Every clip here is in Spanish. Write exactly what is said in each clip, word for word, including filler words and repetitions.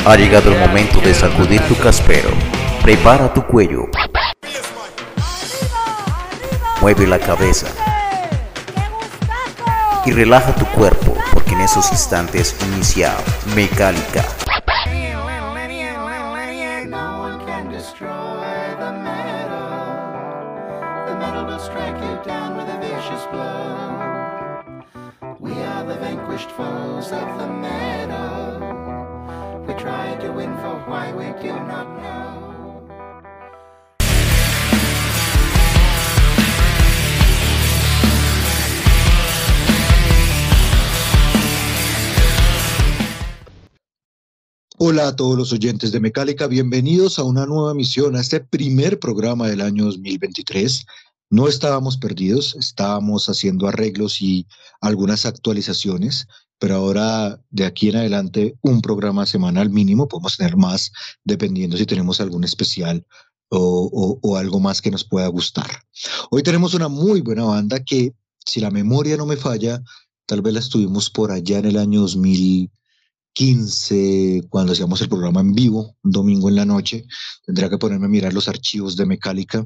Ha llegado el momento de sacudir tu caspero. Prepara tu cuello. Mueve la cabeza. Y relaja tu cuerpo, porque en esos instantes inicia Mecálica. Hola a todos los oyentes de Mecálica, bienvenidos a una nueva emisión, a este primer programa del año dos mil veintitrés. No estábamos perdidos, estábamos haciendo arreglos y algunas actualizaciones, pero ahora de aquí en adelante un programa semanal mínimo, podemos tener más dependiendo si tenemos algún especial o, o, o algo más que nos pueda gustar. Hoy tenemos una muy buena banda que, si la memoria no me falla, tal vez la estuvimos por allá en el año dos mil quince, cuando hacíamos el programa en vivo, un domingo en la noche. Tendría que ponerme a mirar los archivos de Mecálica.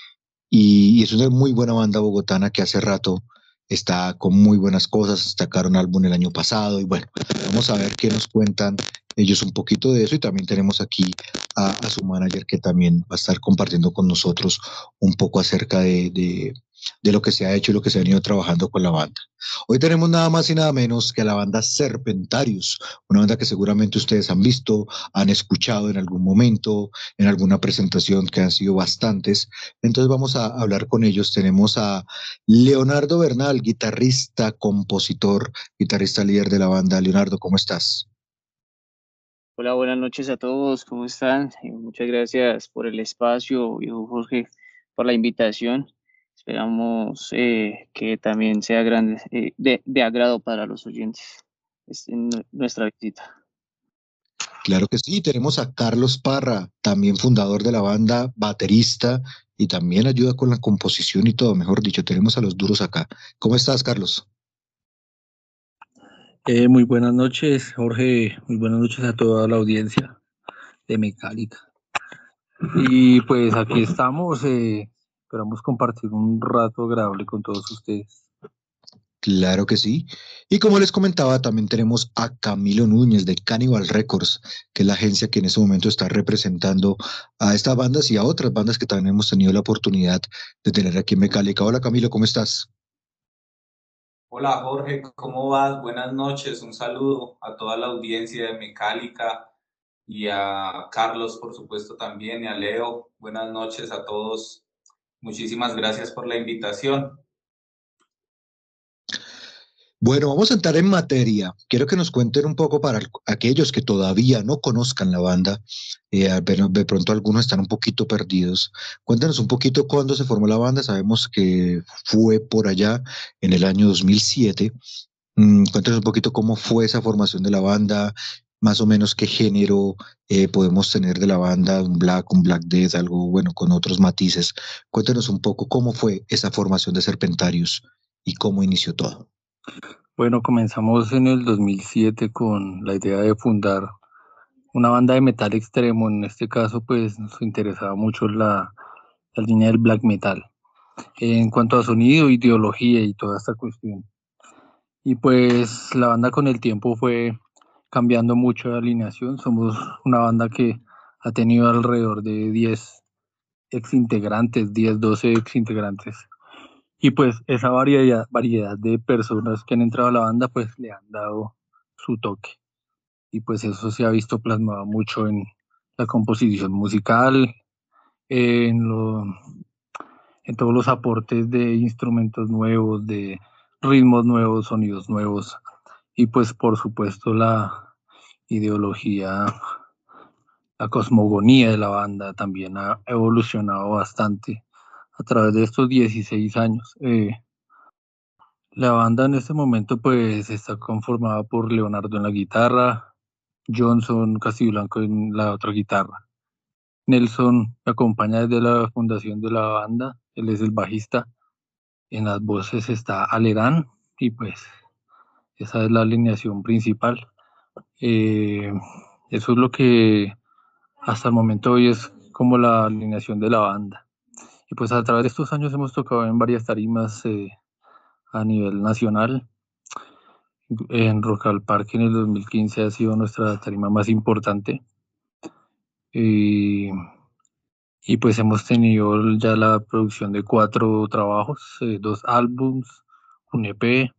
Y, y es una muy buena banda bogotana que hace rato está con muy buenas cosas. Sacaron álbum el año pasado y bueno, vamos a ver qué nos cuentan ellos un poquito de eso. Y también tenemos aquí a, a su manager, que también va a estar compartiendo con nosotros un poco acerca de, de, de lo que se ha hecho y lo que se ha venido trabajando con la banda. Hoy tenemos nada más y nada menos que a la banda Serpentarius, una banda que seguramente ustedes han visto, han escuchado en algún momento, en alguna presentación, que han sido bastantes. Entonces vamos a hablar con ellos. Tenemos a Leonardo Bernal, guitarrista, compositor, guitarrista líder de la banda. Leonardo, ¿cómo estás? Hola, buenas noches a todos, ¿cómo están? Eh, muchas gracias por el espacio, viejo Jorge, por la invitación. Esperamos eh, que también sea grande, eh, de, de agrado para los oyentes este, nu- nuestra visita. Claro que sí, tenemos a Carlos Parra, también fundador de la banda, baterista y también ayuda con la composición y todo, mejor dicho, tenemos a los duros acá. ¿Cómo estás, Carlos? Eh, muy buenas noches, Jorge. Muy buenas noches a toda la audiencia de Mecálica. Y pues aquí estamos. Eh, esperamos compartir un rato agradable con todos ustedes. Claro que sí. Y como les comentaba, también tenemos a Camilo Núñez de Cannibal Records, que es la agencia que en este momento está representando a estas bandas y a otras bandas que también hemos tenido la oportunidad de tener aquí en Mecálica. Hola Camilo, ¿cómo estás? Hola Jorge, ¿cómo vas? Buenas noches, un saludo a toda la audiencia de Mecálica y a Carlos, por supuesto, también, y a Leo. Buenas noches a todos. Muchísimas gracias por la invitación. Bueno, vamos a entrar en materia. Quiero que nos cuenten un poco para aquellos que todavía no conozcan la banda, eh, pero de pronto algunos están un poquito perdidos. Cuéntanos un poquito cuándo se formó la banda. Sabemos que fue por allá en el año dos mil siete. Mm, cuéntanos un poquito cómo fue esa formación de la banda, más o menos qué género eh, podemos tener de la banda, un black, un black death, algo bueno con otros matices. Cuéntanos un poco cómo fue esa formación de Serpentarius y cómo inició todo. Bueno, comenzamos en el dos mil siete con la idea de fundar una banda de metal extremo. En este caso, pues nos interesaba mucho la, la línea del black metal. En cuanto a sonido, ideología y toda esta cuestión. Y pues la banda con el tiempo fue cambiando mucho de alineación. Somos una banda que ha tenido alrededor de diez ex integrantes, diez, doce ex integrantes. Y pues esa variedad, variedad de personas que han entrado a la banda pues le han dado su toque. Y pues eso se ha visto plasmado mucho en la composición musical, en, lo, en todos los aportes de instrumentos nuevos, de ritmos nuevos, sonidos nuevos. Y pues por supuesto la ideología, la cosmogonía de la banda también ha evolucionado bastante a través de estos dieciséis años. Eh, la banda en este momento pues está conformada por Leonardo en la guitarra, Johnson Castiblanco en la otra guitarra. Nelson me acompaña desde la fundación de la banda, él es el bajista. En las voces está Alerán y pues esa es la alineación principal. Eh, eso es lo que hasta el momento hoy es como la alineación de la banda. Y pues a través de estos años hemos tocado en varias tarimas eh, a nivel nacional. En Rock al Parque en el dos mil quince ha sido nuestra tarima más importante. Y, y pues hemos tenido ya la producción de cuatro trabajos, eh, dos álbums, un E P,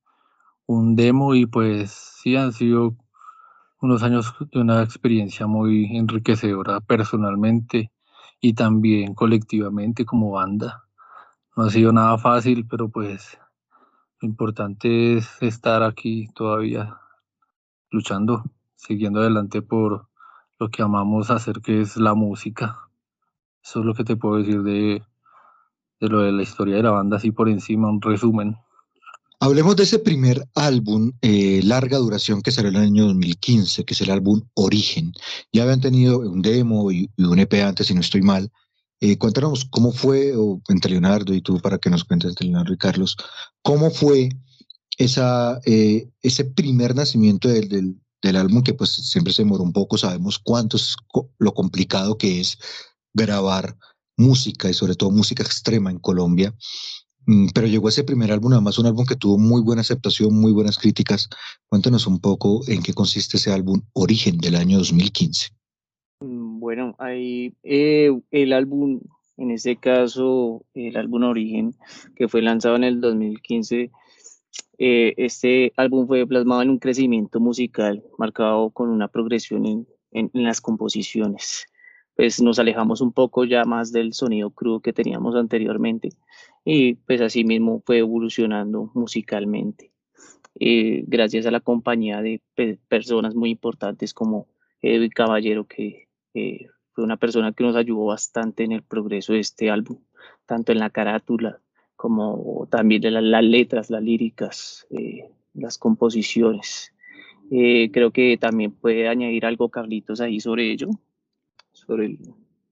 un demo, y pues sí han sido unos años de una experiencia muy enriquecedora personalmente y también colectivamente como banda. No ha sido nada fácil, pero pues lo importante es estar aquí todavía luchando, siguiendo adelante por lo que amamos hacer, que es la música. Eso es lo que te puedo decir de, de lo de la historia de la banda, así por encima, un resumen. Hablemos de ese primer álbum, eh, larga duración, que salió en el año dos mil quince, que es el álbum Origen. Ya habían tenido un demo y, y un E P antes, si no estoy mal. Eh, cuéntanos cómo fue, o entre Leonardo y tú, para que nos cuentes, entre Leonardo y Carlos, cómo fue esa, eh, ese primer nacimiento del, del, del álbum, que pues siempre se demoró un poco. Sabemos cuánto es co- lo complicado que es grabar música, y sobre todo música extrema en Colombia. Mm, Pero llegó ese primer álbum, además un álbum que tuvo muy buena aceptación, muy buenas críticas. Cuéntanos un poco en qué consiste ese álbum Origen del año dos mil quince. Mm, Bueno, ahí eh, el álbum, en este caso, el álbum Origen, que fue lanzado en el dos mil quince, eh, este álbum fue plasmado en un crecimiento musical marcado con una progresión en, en- en las composiciones. Pues nos alejamos un poco ya más del sonido crudo que teníamos anteriormente y pues así mismo fue evolucionando musicalmente, eh, gracias a la compañía de pe- personas muy importantes como Edwin Caballero, que eh, fue una persona que nos ayudó bastante en el progreso de este álbum, tanto en la carátula como también en la- las letras, las líricas, eh, las composiciones. Eh, creo que también puede añadir algo Carlitos ahí sobre ello, sobre el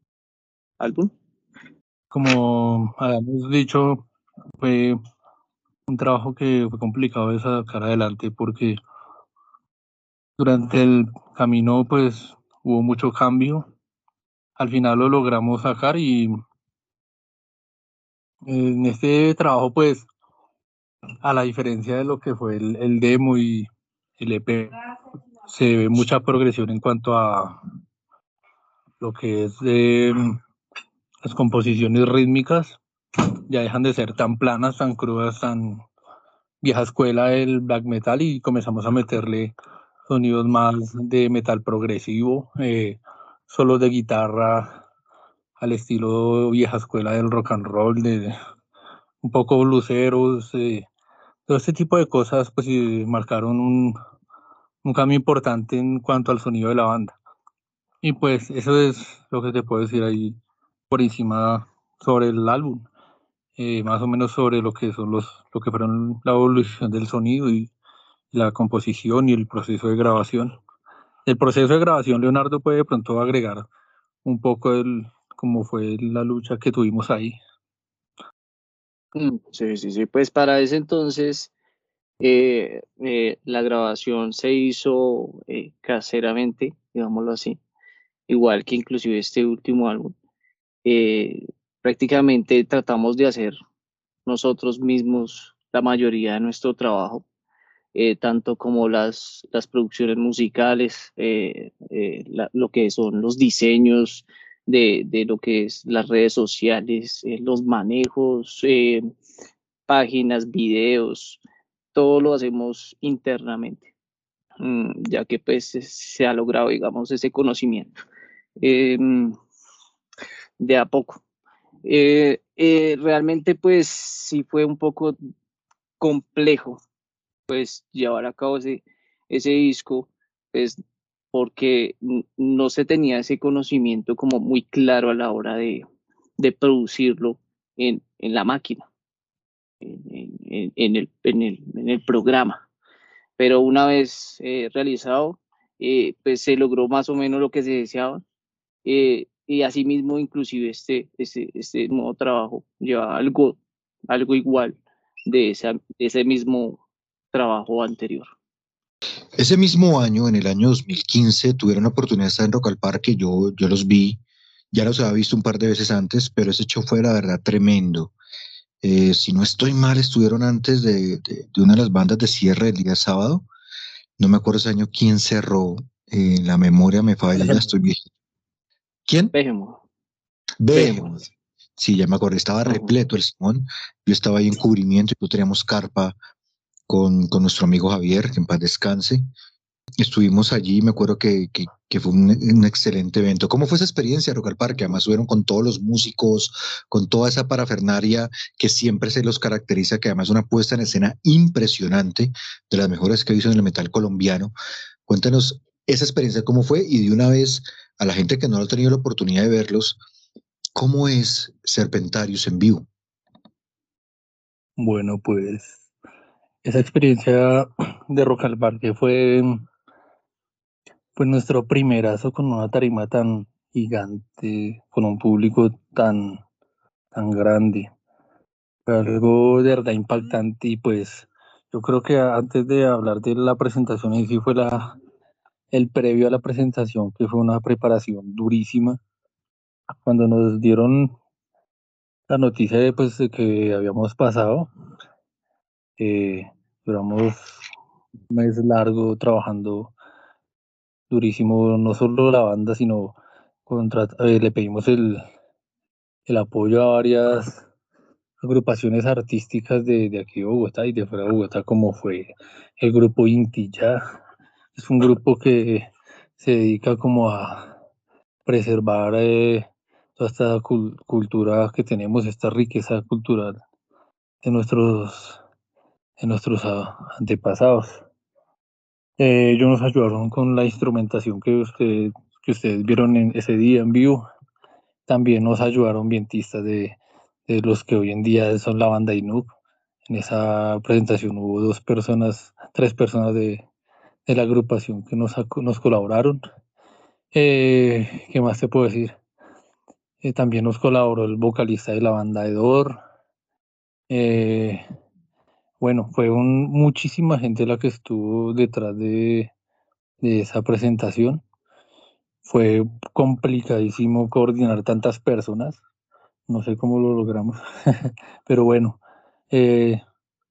álbum. Como habíamos dicho, fue un trabajo que fue complicado de sacar adelante porque durante el camino pues hubo mucho cambio. Al final lo logramos sacar y en este trabajo pues, a la diferencia de lo que fue el, el demo y el E P, se ve mucha progresión en cuanto a lo que es eh, las composiciones rítmicas. Ya dejan de ser tan planas, tan crudas, tan vieja escuela del black metal, y comenzamos a meterle sonidos más de metal progresivo, eh, solos de guitarra al estilo vieja escuela del rock and roll, de un poco bluseros, eh, todo este tipo de cosas pues sí, marcaron un, un cambio importante en cuanto al sonido de la banda. Y pues eso es lo que te puedo decir ahí por encima sobre el álbum, eh, más o menos sobre lo que son los, lo que fueron la evolución del sonido y la composición y el proceso de grabación. El proceso de grabación, Leonardo puede de pronto agregar un poco el cómo fue la lucha que tuvimos ahí. Mm, Sí, sí, sí, pues para ese entonces eh, eh, la grabación se hizo eh, caseramente, digámoslo así, igual que inclusive este último álbum. Eh, Prácticamente tratamos de hacer nosotros mismos la mayoría de nuestro trabajo, eh, tanto como las, las producciones musicales, eh, eh, la- lo que son los diseños de, de lo que es las redes sociales, eh, los manejos, eh, páginas, videos, todo lo hacemos internamente, mm, ya que pues se ha logrado, digamos, ese conocimiento eh, de a poco. Eh, eh, realmente pues sí fue un poco complejo pues llevar a cabo ese, ese disco, pues porque n- no se tenía ese conocimiento como muy claro a la hora de, de producirlo en, en la máquina, en, en- en el, en el, en el programa. Pero una vez eh, realizado, eh, pues se logró más o menos lo que se deseaba, eh, y asimismo inclusive este, este, este nuevo trabajo lleva algo, algo igual de, esa, de ese mismo trabajo anterior. Ese mismo año, en el año dos mil quince, tuvieron la oportunidad de estar en Rock al Parque, yo, yo los vi, ya los había visto un par de veces antes, pero ese show fue la verdad tremendo. Eh, si no estoy mal, estuvieron antes de, de, de una de las bandas de cierre del día sábado. No me acuerdo ese año quién cerró. Eh, la memoria me falla, ya estoy viejito. ¿Quién? Behemoth. Behemoth. Sí, ya me acuerdo, estaba Ujú. repleto el Simón. Yo estaba ahí en cubrimiento y no teníamos carpa con, con nuestro amigo Javier, que en paz descanse. Estuvimos allí, me acuerdo que, que, que fue un, un excelente evento. ¿Cómo fue esa experiencia, Rock al Parque? Además, estuvieron con todos los músicos, con toda esa parafernaria que siempre se los caracteriza, que además es una puesta en escena impresionante, de las mejores que he visto en el metal colombiano. Cuéntanos esa experiencia, cómo fue, y de una vez a la gente que no ha tenido la oportunidad de verlos, ¿cómo es Serpentarius en vivo? Bueno, pues esa experiencia de Rock al Parque fue pues nuestro primerazo con una tarima tan gigante, con un público tan, tan grande. Fue algo de verdad impactante y pues yo creo que antes de hablar de la presentación en sí fue la, el previo a la presentación, que fue una preparación durísima. Cuando nos dieron la noticia de, pues, de que habíamos pasado, eh, duramos un mes largo trabajando durísimo, no solo la banda, sino contra, eh, le pedimos el, el apoyo a varias agrupaciones artísticas de, de aquí de Bogotá y de fuera de Bogotá, como fue el grupo Inti Ya. Es un grupo que se dedica como a preservar eh, toda esta cul- cultura que tenemos, esta riqueza cultural de nuestros, de nuestros ah, antepasados. Eh, ellos nos ayudaron con la instrumentación que, usted, que ustedes vieron en ese día en vivo. También nos ayudaron vientistas de, de los que hoy en día son la banda Inuk. En esa presentación hubo dos personas, tres personas de, de la agrupación que nos, nos colaboraron. Eh, ¿Qué más te puedo decir? Eh, también nos colaboró el vocalista de la banda Edor. Eh, bueno, fue un, muchísima gente la que estuvo detrás de, de esa presentación. Fue complicadísimo coordinar tantas personas. No sé cómo lo logramos, pero bueno. Eh,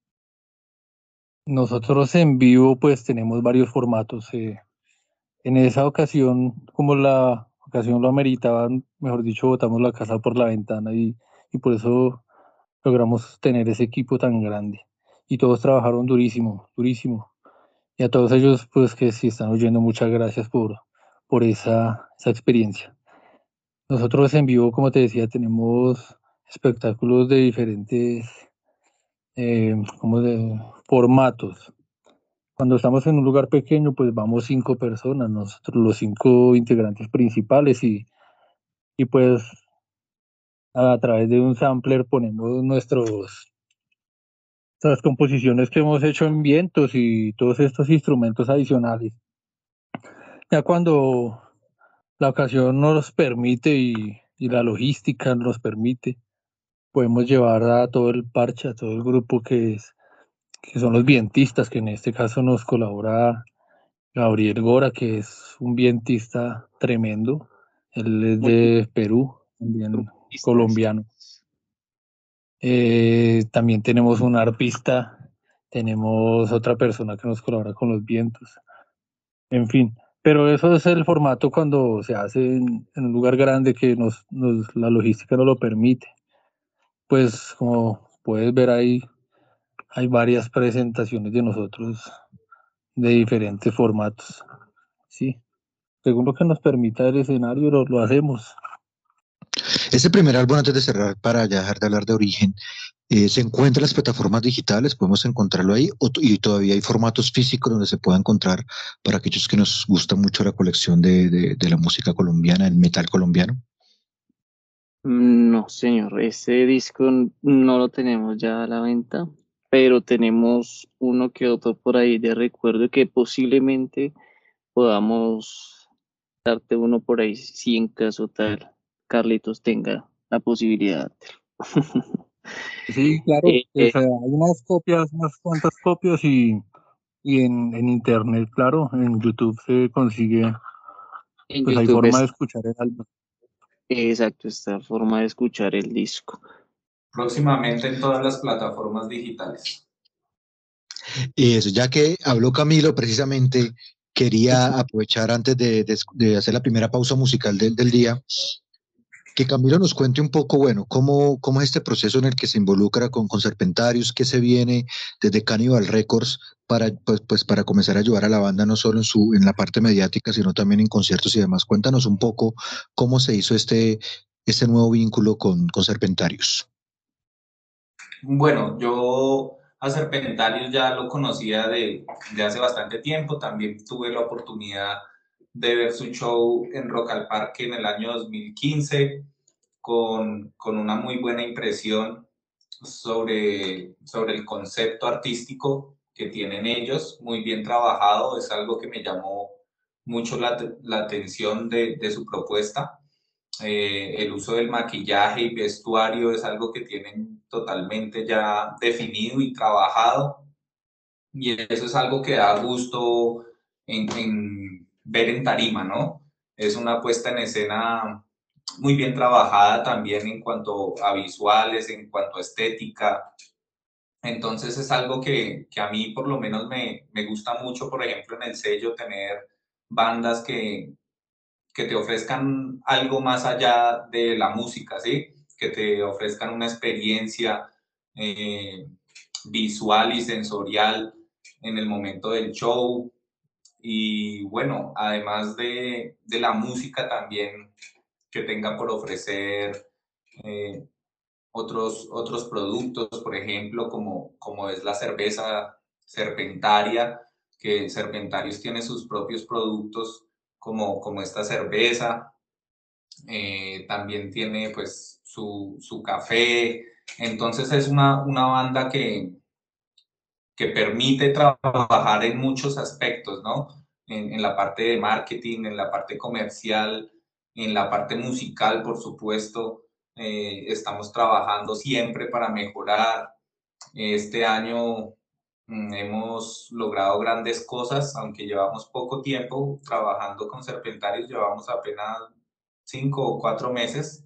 nosotros en vivo pues tenemos varios formatos. Eh, en esa ocasión, como la ocasión lo ameritaba, mejor dicho, botamos la casa por la ventana y, y por eso logramos tener ese equipo tan grande. Y todos trabajaron durísimo, durísimo. Y a todos ellos, pues que si están oyendo, muchas gracias por, por esa, esa experiencia. Nosotros en vivo, como te decía, tenemos espectáculos de diferentes eh, como de formatos. Cuando estamos en un lugar pequeño, pues vamos cinco personas, nosotros los cinco integrantes principales y, y pues a través de un sampler ponemos nuestros, nuestras composiciones que hemos hecho en vientos y todos estos instrumentos adicionales. Ya cuando la ocasión nos permite y, y la logística nos permite, podemos llevar a todo el parche, a todo el grupo que, es, que son los vientistas, que en este caso nos colabora Gabriel Gora, que es un vientista tremendo. Él es de Perú, también colombiano. Eh, también tenemos un arpista, tenemos otra persona que nos colabora con los vientos. En fin, pero eso es el formato cuando se hace en, en un lugar grande que nos, nos, la logística no lo permite. Pues como puedes ver ahí, hay varias presentaciones de nosotros de diferentes formatos. Sí, según lo que nos permita el escenario, lo, lo hacemos. Este primer álbum, antes de cerrar, para ya dejar de hablar de Origen, eh, se encuentra en las plataformas digitales, podemos encontrarlo ahí, o, y todavía hay formatos físicos donde se pueda encontrar para aquellos que nos gusta mucho la colección de, de, de la música colombiana, el metal colombiano. No, señor, ese disco no lo tenemos ya a la venta, pero tenemos uno que otro por ahí de recuerdo que posiblemente podamos darte uno por ahí si en caso tal Carlitos tenga la posibilidad. Sí, claro, Eh, pues, eh, hay unas copias, unas cuantas copias y, Y en, en internet, claro, en YouTube se consigue, En pues hay YouTube forma de es escuchar el álbum. exacto esta forma de escuchar el disco. Próximamente en todas las plataformas digitales. Y eso, ya que habló Camilo, precisamente quería aprovechar antes de, de- de hacer la primera pausa musical del, del día, que Camilo nos cuente un poco, bueno, cómo, cómo es este proceso en el que se involucra con, con Serpentarius, qué se viene desde Cannibal Records para, pues, pues, para comenzar a ayudar a la banda no solo en, su, en la parte mediática, sino también en conciertos y demás. Cuéntanos un poco cómo se hizo este, este nuevo vínculo con, con Serpentarius. Bueno, yo a Serpentarius ya lo conocía de, de hace bastante tiempo. También tuve la oportunidad de ver su show en Rock al Parque en el año dos mil quince con, con una muy buena impresión sobre, sobre el concepto artístico que tienen ellos, muy bien trabajado. Es algo que me llamó mucho la, la atención de, de su propuesta. Eh, el uso del maquillaje y vestuario es algo que tienen totalmente ya definido y trabajado, y eso es algo que da gusto en, en ver en tarima, ¿no? Es una puesta en escena muy bien trabajada también en cuanto a visuales, en cuanto a estética. Entonces es algo que, que a mí por lo menos me, me gusta mucho, por ejemplo, en el sello tener bandas que, que te ofrezcan algo más allá de la música, ¿sí? Que te ofrezcan una experiencia eh, visual y sensorial en el momento del show. Y bueno, además de, de la música también que tenga por ofrecer eh, otros, otros productos, por ejemplo, como, como es la cerveza Serpentaria, que Serpentarios tiene sus propios productos como, como esta cerveza. Eh, también tiene pues su, su café. Entonces es una, una banda que, que permite trabajar en muchos aspectos, ¿no? En, en la parte de marketing, en la parte comercial, en la parte musical, por supuesto. Eh, estamos trabajando siempre para mejorar. Este año mm, hemos logrado grandes cosas, aunque llevamos poco tiempo trabajando con Serpentarios, llevamos apenas cinco o cuatro meses.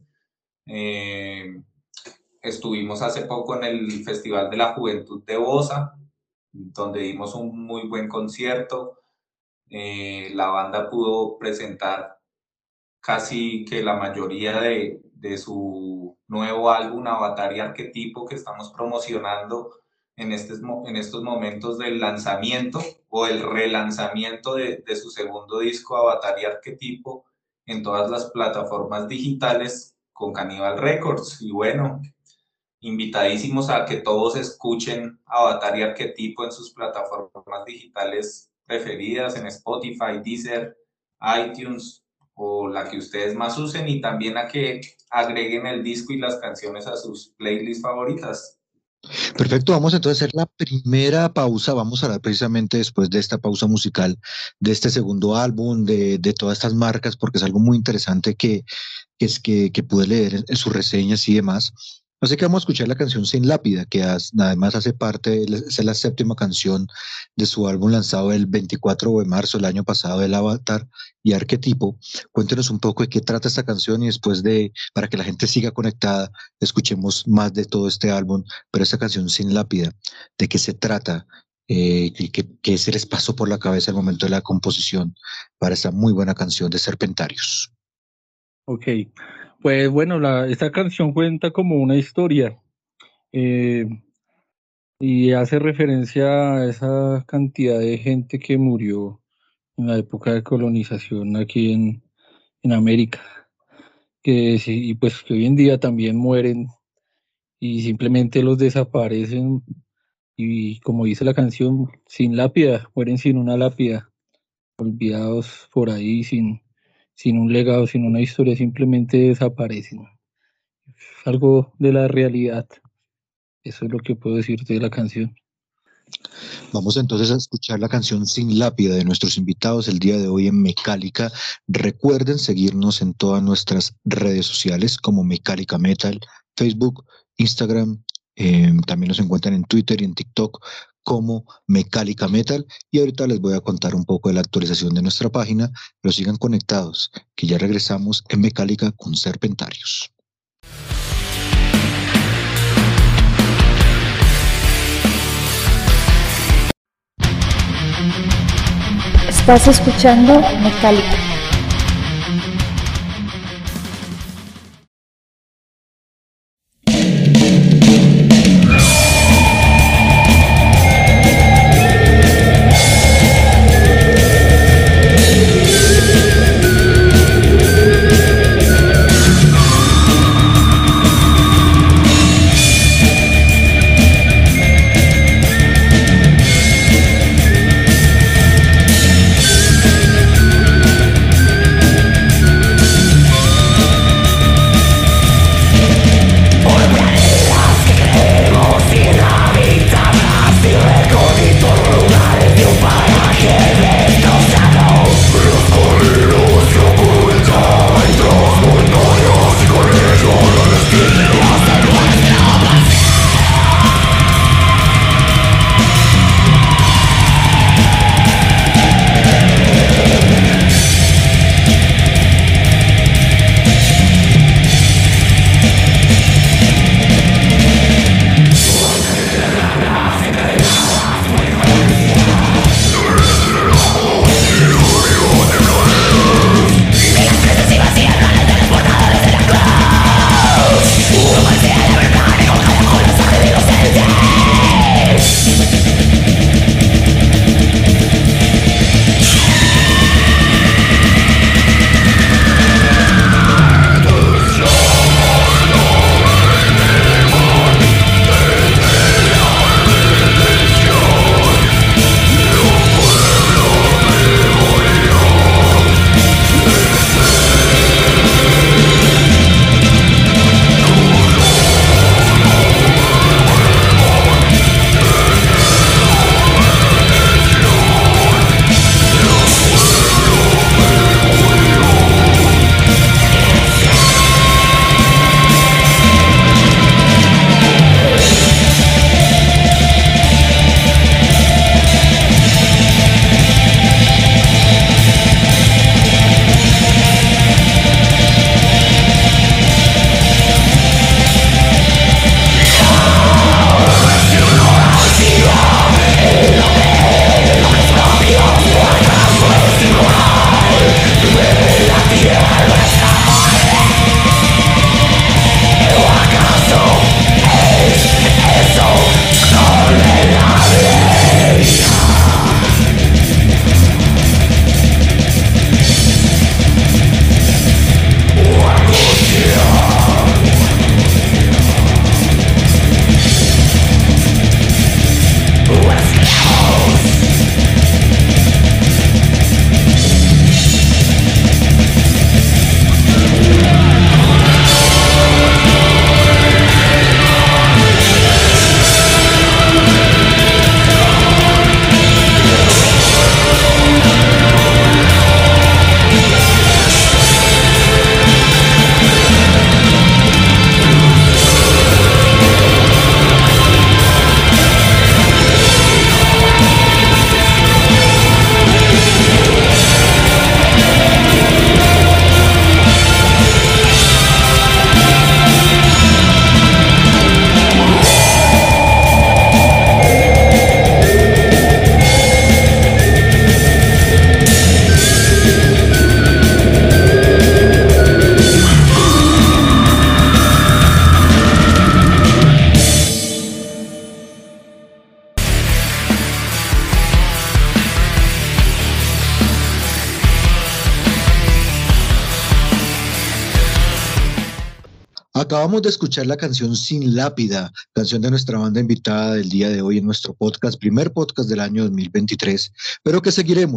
Eh, estuvimos hace poco en el Festival de la Juventud de Bosa, donde dimos un muy buen concierto. Eh, la banda pudo presentar casi que la mayoría de, de su nuevo álbum, Avatar y Arquetipo, que estamos promocionando en, este, en estos momentos del lanzamiento o el relanzamiento de, de su segundo disco, Avatar y Arquetipo, en todas las plataformas digitales con Cannibal Records. Y bueno, invitadísimos a que todos escuchen Avatar y Arquetipo en sus plataformas digitales preferidas, en Spotify, Deezer, iTunes o la que ustedes más usen, y también a que agreguen el disco y las canciones a sus playlists favoritas. Perfecto, vamos entonces a hacer la primera pausa. Vamos a hablar precisamente después de esta pausa musical, de este segundo álbum, de, de todas estas marcas, porque es algo muy interesante que, que, es que, que pude leer en, en sus reseñas y demás. Así que vamos a escuchar la canción Sin Lápida, que as, además hace parte, es la séptima canción de su álbum lanzado el veinticuatro de marzo del año pasado, El Avatar y Arquetipo. Cuéntenos un poco de qué trata esta canción y después de, para que la gente siga conectada, escuchemos más de todo este álbum, pero esta canción Sin Lápida, ¿de qué se trata? Eh, ¿qué, qué, qué se les pasó por la cabeza al momento de la composición para esta muy buena canción de Serpentarius? Ok, pues bueno, la, esta canción cuenta como una historia eh, y hace referencia a esa cantidad de gente que murió en la época de colonización aquí en, en América, que sí, y pues que hoy en día también mueren y simplemente los desaparecen y como dice la canción, sin lápida, mueren sin una lápida, olvidados por ahí, sin, sin un legado, sin una historia, simplemente desaparecen. Es algo de la realidad. Eso es lo que puedo decirte de la canción. Vamos entonces a escuchar la canción Sin Lápida de nuestros invitados el día de hoy en Mecálica. Recuerden seguirnos en todas nuestras redes sociales como Mecálica Metal, Facebook, Instagram, eh, también nos encuentran en Twitter y en TikTok como Mekálica Metal, y ahorita les voy a contar un poco de la actualización de nuestra página, pero sigan conectados, que ya regresamos en Mekálica con Serpentarios. Estás escuchando Mekálica. Acabamos de escuchar la canción Sin Lápida, canción de nuestra banda invitada del día de hoy en nuestro podcast, primer podcast del año dos mil veintitrés, pero que seguiremos,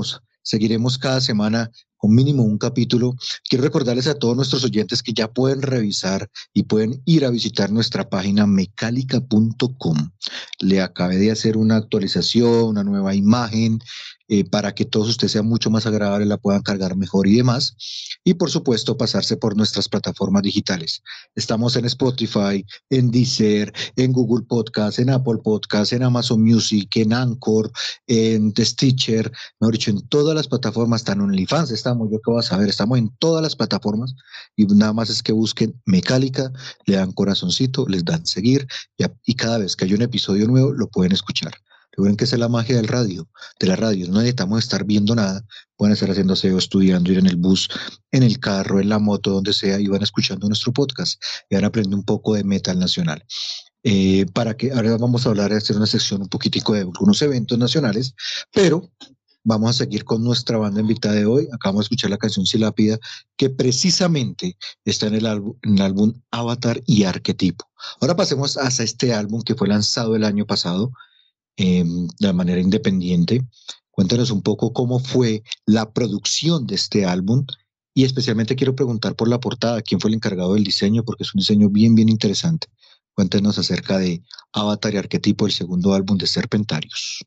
Seguiremos cada semana con mínimo un capítulo. Quiero recordarles a todos nuestros oyentes que ya pueden revisar y pueden ir a visitar nuestra página mecálica punto com. Le acabé de hacer una actualización, una nueva imagen, eh, para que todos ustedes sean mucho más agradables, la puedan cargar mejor y demás. Y por supuesto, pasarse por nuestras plataformas digitales. Estamos en Spotify, en Deezer, en Google Podcast, en Apple Podcast, en Amazon Music, en Anchor, en The Stitcher, mejor dicho, en todas las plataformas, están en OnlyFans, estamos, yo qué vas a ver, estamos en todas las plataformas y nada más es que busquen Mecálica, le dan corazoncito, les dan seguir y, a, y cada vez que hay un episodio nuevo lo pueden escuchar. Recuerden que esa es la magia del radio, de la radio, no necesitamos estar viendo nada, pueden estar haciendo aseo, estudiando, ir en el bus, en el carro, en la moto, donde sea, y van escuchando nuestro podcast y van a aprender un poco de metal nacional. Eh, para que ahora vamos a hablar, de hacer una sección un poquitico de algunos eventos nacionales, pero vamos a seguir con nuestra banda invitada de hoy. Acabamos de escuchar la canción Silápida, que precisamente está en el álbum, en el álbum Avatar y Arquetipo. Ahora pasemos hasta este álbum que fue lanzado el año pasado eh, de manera independiente. Cuéntanos un poco cómo fue la producción de este álbum y especialmente quiero preguntar por la portada, quién fue el encargado del diseño, porque es un diseño bien, bien interesante. Cuéntenos acerca de Avatar y Arquetipo, el segundo álbum de Serpentarios.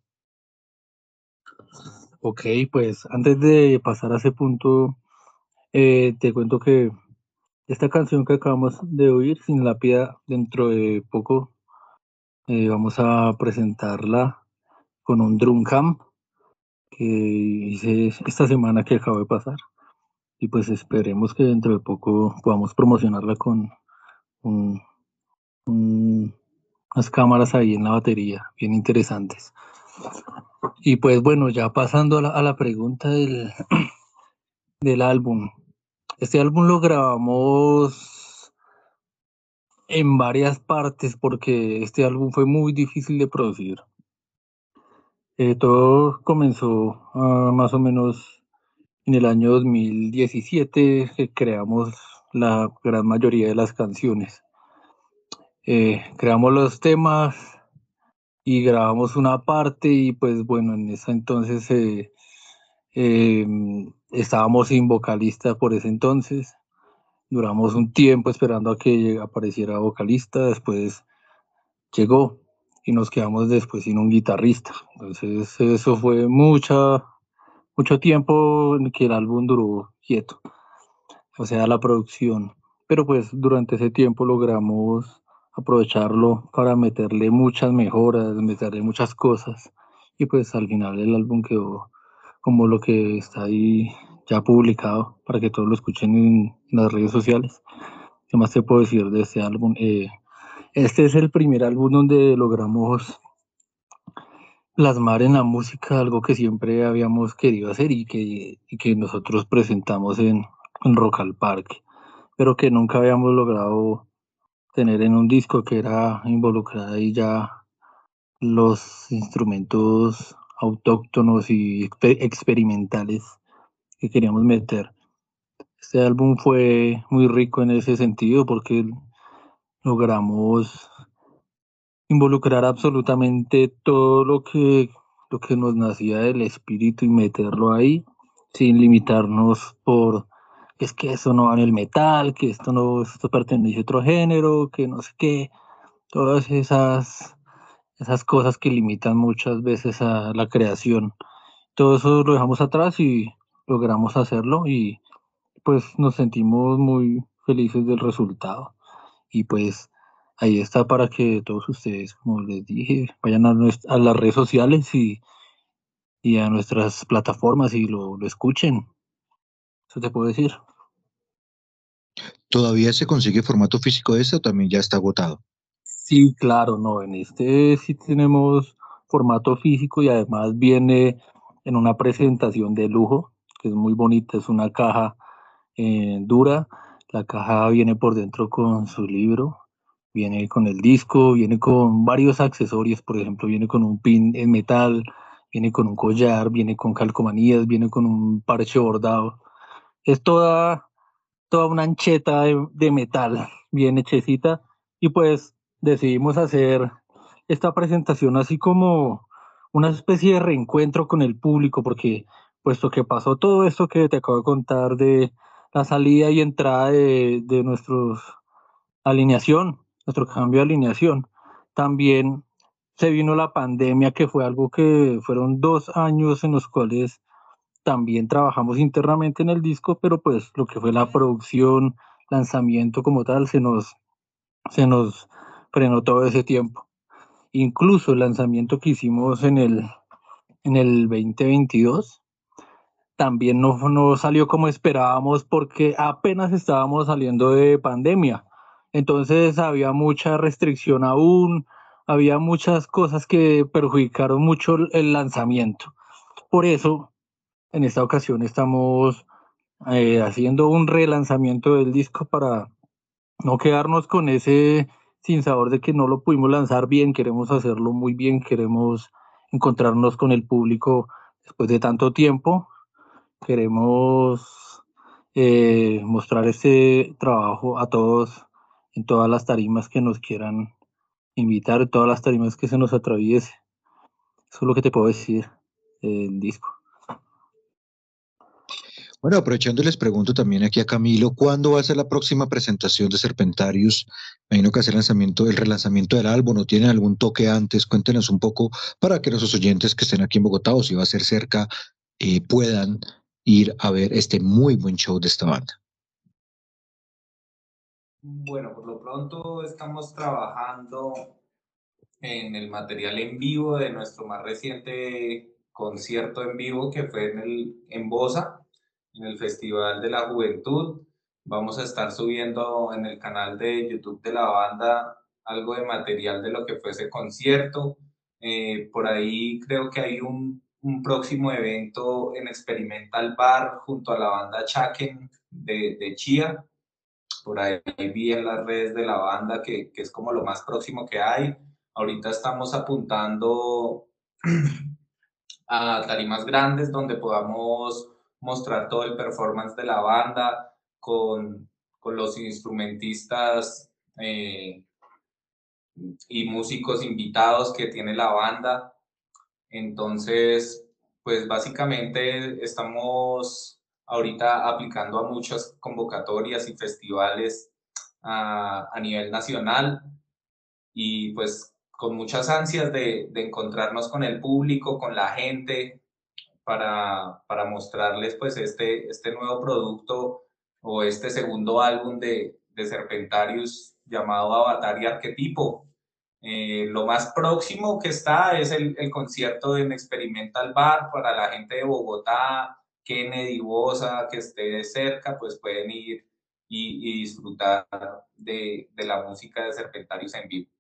Ok, pues antes de pasar a ese punto, eh, te cuento que esta canción que acabamos de oír, Silápida, dentro de poco eh, vamos a presentarla con un drum camp que hice esta semana que acabo de pasar. Y pues esperemos que dentro de poco podamos promocionarla con un, un, unas cámaras ahí en la batería, bien interesantes. Y pues bueno, ya pasando a la, a la pregunta del, del álbum. Este álbum lo grabamos en varias partes porque este álbum fue muy difícil de producir. Eh, todo comenzó uh, más o menos en el año dos mil diecisiete, que creamos la gran mayoría de las canciones. Eh, creamos los temas y grabamos una parte y pues bueno, en ese entonces eh, eh, estábamos sin vocalista por ese entonces. Duramos un tiempo esperando a que apareciera vocalista, después llegó y nos quedamos después sin un guitarrista. Entonces eso fue mucha, mucho tiempo en que el álbum duró quieto, o sea, la producción. Pero pues durante ese tiempo logramos aprovecharlo para meterle muchas mejoras, meterle muchas cosas. Y pues al final el álbum quedó como lo que está ahí ya publicado para que todos lo escuchen en las redes sociales. ¿Qué más te puedo decir de este álbum? Eh, este es el primer álbum donde logramos plasmar en la música algo que siempre habíamos querido hacer y que, y que nosotros presentamos en, en Rock al Parque, pero que nunca habíamos logrado tener en un disco, que era involucrar ahí ya los instrumentos autóctonos y exper- experimentales que queríamos meter. Este álbum fue muy rico en ese sentido porque logramos involucrar absolutamente todo lo que, lo que nos nacía del espíritu y meterlo ahí sin limitarnos por es que eso no va en el metal, que esto no, esto pertenece a otro género, que no sé qué, todas esas, esas cosas que limitan muchas veces a la creación. Todo eso lo dejamos atrás y logramos hacerlo y pues nos sentimos muy felices del resultado. Y pues ahí está para que todos ustedes, como les dije, vayan a, nuestra, a las redes sociales y, y a nuestras plataformas y lo, lo escuchen. Eso te puedo decir. ¿Todavía se consigue formato físico de este o también ya está agotado? Sí, claro, no, en este sí tenemos formato físico y además viene en una presentación de lujo, que es muy bonita, es una caja eh, dura, la caja viene por dentro con su libro, viene con el disco, viene con varios accesorios, por ejemplo, viene con un pin en metal, viene con un collar, viene con calcomanías, viene con un parche bordado, es toda, toda una ancheta de, de metal bien hechecita y pues decidimos hacer esta presentación así como una especie de reencuentro con el público porque puesto que pasó todo esto que te acabo de contar de la salida y entrada de, de nuestra alineación, nuestro cambio de alineación. También se vino la pandemia, que fue algo que fueron dos años en los cuales también trabajamos internamente en el disco, pero pues lo que fue la producción, lanzamiento como tal, se nos, se nos frenó todo ese tiempo. Incluso el lanzamiento que hicimos en el, en el veinte veintidós también no, no salió como esperábamos porque apenas estábamos saliendo de pandemia. Entonces había mucha restricción aún, había muchas cosas que perjudicaron mucho el lanzamiento. Por eso, en esta ocasión estamos eh, haciendo un relanzamiento del disco para no quedarnos con ese sinsabor de que no lo pudimos lanzar bien. Queremos hacerlo muy bien, queremos encontrarnos con el público después de tanto tiempo. Queremos eh, mostrar este trabajo a todos en todas las tarimas que nos quieran invitar, en todas las tarimas que se nos atraviese. Eso es lo que te puedo decir del disco. Bueno, aprovechando les pregunto también aquí a Camilo, ¿cuándo va a ser la próxima presentación de Serpentarius? Me imagino que hace el lanzamiento, el relanzamiento del álbum, ¿no tienen algún toque antes? Cuéntenos un poco para que nuestros oyentes que estén aquí en Bogotá o si va a ser cerca eh, puedan ir a ver este muy buen show de esta banda. Bueno, por lo pronto estamos trabajando en el material en vivo de nuestro más reciente concierto en vivo que fue en, el, en Bosa, en el Festival de la Juventud. Vamos a estar subiendo en el canal de YouTube de la banda algo de material de lo que fue ese concierto. Eh, por ahí creo que hay un, un próximo evento en Experimental Bar junto a la banda Chaken de, de Chía. Por ahí vi en las redes de la banda que, que es como lo más próximo que hay. Ahorita estamos apuntando a tarimas grandes donde podamos mostrar todo el performance de la banda con, con los instrumentistas eh, y músicos invitados que tiene la banda. Entonces, pues básicamente estamos ahorita aplicando a muchas convocatorias y festivales a, a nivel nacional y pues con muchas ansias de, de encontrarnos con el público, con la gente, para, para mostrarles pues este, este nuevo producto o este segundo álbum de, de Serpentarius llamado Avatar y Arquetipo. Eh, lo más próximo que está es el, el concierto en Experimental Bar para la gente de Bogotá, Kennedy, Bosa, que esté cerca, pues pueden ir y, y disfrutar de, de la música de Serpentarius en vivo.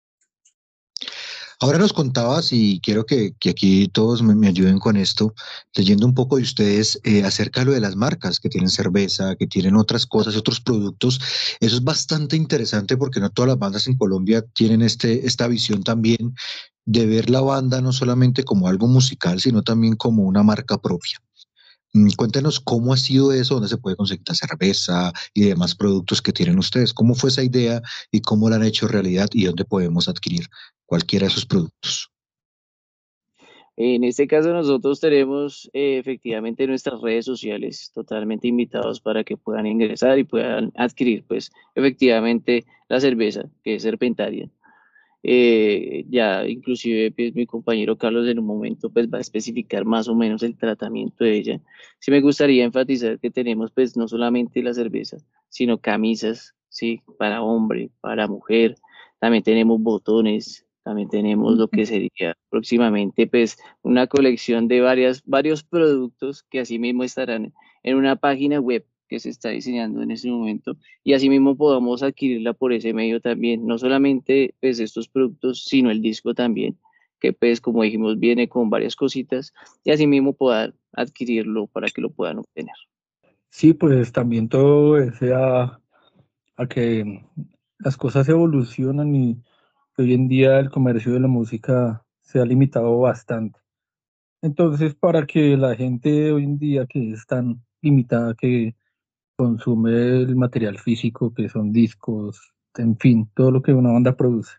Ahora nos contabas, y quiero que, que aquí todos me, me ayuden con esto, leyendo un poco de ustedes eh, acerca de lo de las marcas que tienen cerveza, que tienen otras cosas, otros productos. Eso es bastante interesante porque no todas las bandas en Colombia tienen este, esta visión también de ver la banda no solamente como algo musical, sino también como una marca propia. Cuéntenos cómo ha sido eso, dónde se puede conseguir la cerveza y demás productos que tienen ustedes. ¿Cómo fue esa idea y cómo la han hecho realidad y dónde podemos adquirir cualquiera de esos productos? En este caso nosotros tenemos eh, efectivamente nuestras redes sociales totalmente invitados para que puedan ingresar y puedan adquirir pues efectivamente la cerveza que es Serpentarian. Eh, ya inclusive pues, mi compañero Carlos en un momento pues va a especificar más o menos el tratamiento de ella. Sí me gustaría enfatizar que tenemos pues no solamente la cerveza, sino camisas, sí, para hombre, para mujer, también tenemos botones, también tenemos lo que sería próximamente pues una colección de varias, varios productos que asimismo estarán en una página web que se está diseñando en ese momento y asimismo podamos adquirirla por ese medio también, no solamente pues estos productos, sino el disco también, que pues como dijimos viene con varias cositas y asimismo poder adquirirlo para que lo puedan obtener. Sí, pues también todo ese a, a que las cosas evolucionan y hoy en día el comercio de la música se ha limitado bastante. Entonces, para que la gente hoy en día que es tan limitada que consume el material físico, que son discos, en fin, todo lo que una banda produce,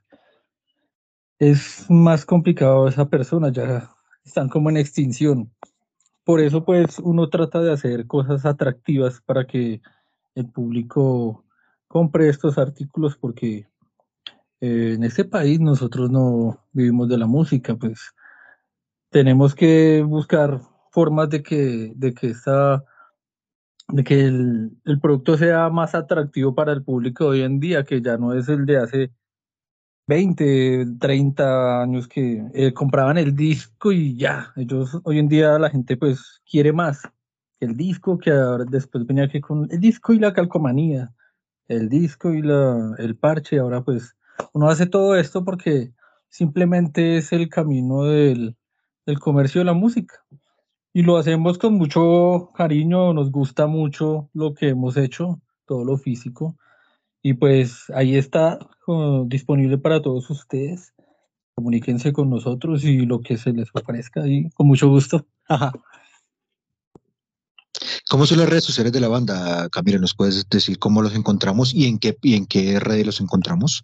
es más complicado esa persona, ya están como en extinción. por eso pues uno trata de hacer cosas atractivas para que el público compre estos artículos, porque eh, en este país nosotros no vivimos de la música, pues tenemos que buscar formas de que, de que esta, de que el, el producto sea más atractivo para el público de hoy en día, que ya no es el de hace veinte, treinta años que eh, compraban el disco y ya. Ellos, hoy en día la gente pues quiere más que el disco, que ahora después venía que con el disco y la calcomanía, el disco y la, el parche. Ahora pues uno hace todo esto porque simplemente es el camino del, del comercio de la música. Y lo hacemos con mucho cariño, nos gusta mucho lo que hemos hecho, todo lo físico. Y pues ahí está uh, disponible para todos ustedes. Comuníquense con nosotros y lo que se les ofrezca y con mucho gusto. Ajá. ¿Cómo son las redes sociales de la banda, Camila? ¿Nos puedes decir cómo los encontramos y en qué, y en qué red los encontramos?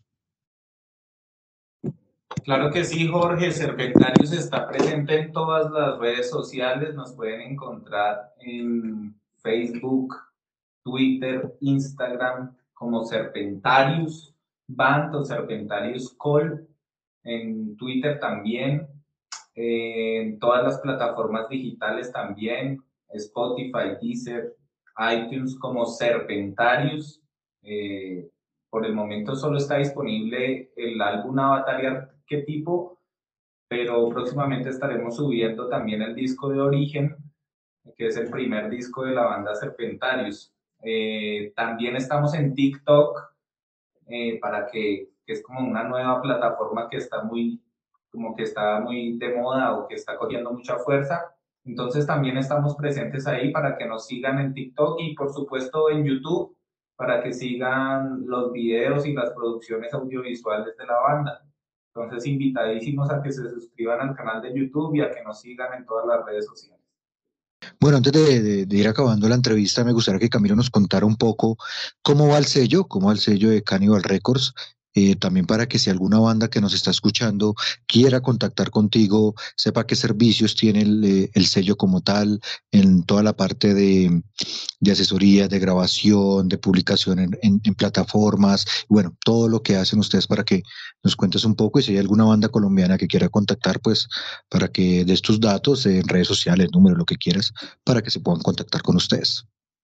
Claro que sí, Jorge. Serpentarius está presente en todas las redes sociales. Nos pueden encontrar en Facebook, Twitter, Instagram como Serpentarius Band o Serpentarius Call. En Twitter también. Eh, en todas las plataformas digitales también. Spotify, Deezer, iTunes como Serpentarius. Eh, por el momento solo está disponible el álbum Avatar y Arquetipo, pero próximamente estaremos subiendo también el disco de Origen, que es el primer disco de la banda Serpentarius. Eh, también estamos en TikTok, eh, para que, que es como una nueva plataforma que está muy, como que está muy de moda o que está cogiendo mucha fuerza. Entonces también estamos presentes ahí para que nos sigan en TikTok y por supuesto en YouTube para que sigan los videos y las producciones audiovisuales de la banda. Entonces invitadísimos a que se suscriban al canal de YouTube y a que nos sigan en todas las redes sociales. Bueno, antes de, de, de ir acabando la entrevista, me gustaría que Camilo nos contara un poco cómo va el sello, cómo va el sello de Cannibal Records, eh, también para que si alguna banda que nos está escuchando quiera contactar contigo, sepa qué servicios tiene el, eh, el sello como tal, en toda la parte de, de asesoría, de grabación, de publicación en, en, en plataformas, bueno, todo lo que hacen ustedes para que nos cuentes un poco y si hay alguna banda colombiana que quiera contactar, pues para que des tus datos en redes sociales, número, lo que quieras, para que se puedan contactar con ustedes.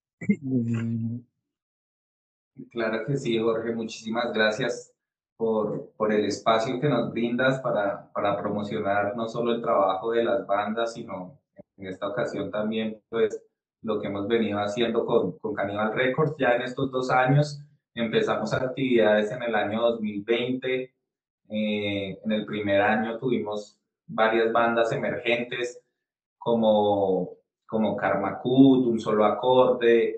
Claro que sí, Jorge, muchísimas gracias por, por el espacio que nos brindas para, para promocionar no solo el trabajo de las bandas, sino en esta ocasión también pues lo que hemos venido haciendo con, con Cannibal Records. Ya en estos dos años empezamos actividades en el año dos mil veinte. Eh, en el primer año tuvimos varias bandas emergentes como, como Karmakut, Un Solo Acorde.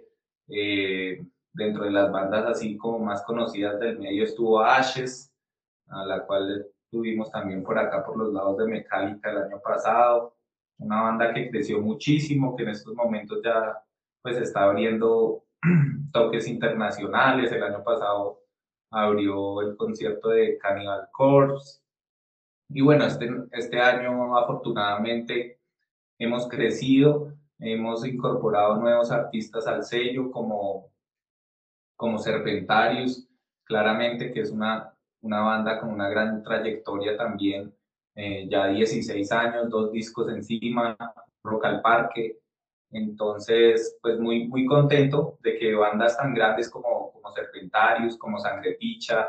Eh, dentro de las bandas así como más conocidas del medio estuvo Ashes, a la cual tuvimos también por acá por los lados de Metallica el año pasado. Una banda que creció muchísimo, que en estos momentos ya pues está abriendo toques internacionales. El año pasado abrió el concierto de Cannibal Corpse. Y bueno, este, este año afortunadamente hemos crecido, hemos incorporado nuevos artistas al sello como, como Serpentarius, claramente que es una, una banda con una gran trayectoria también, eh, ya dieciséis años, dos discos encima, Rock al Parque. Entonces, pues muy, muy contento de que bandas tan grandes como, como Serpentarius, como Sangre Picha,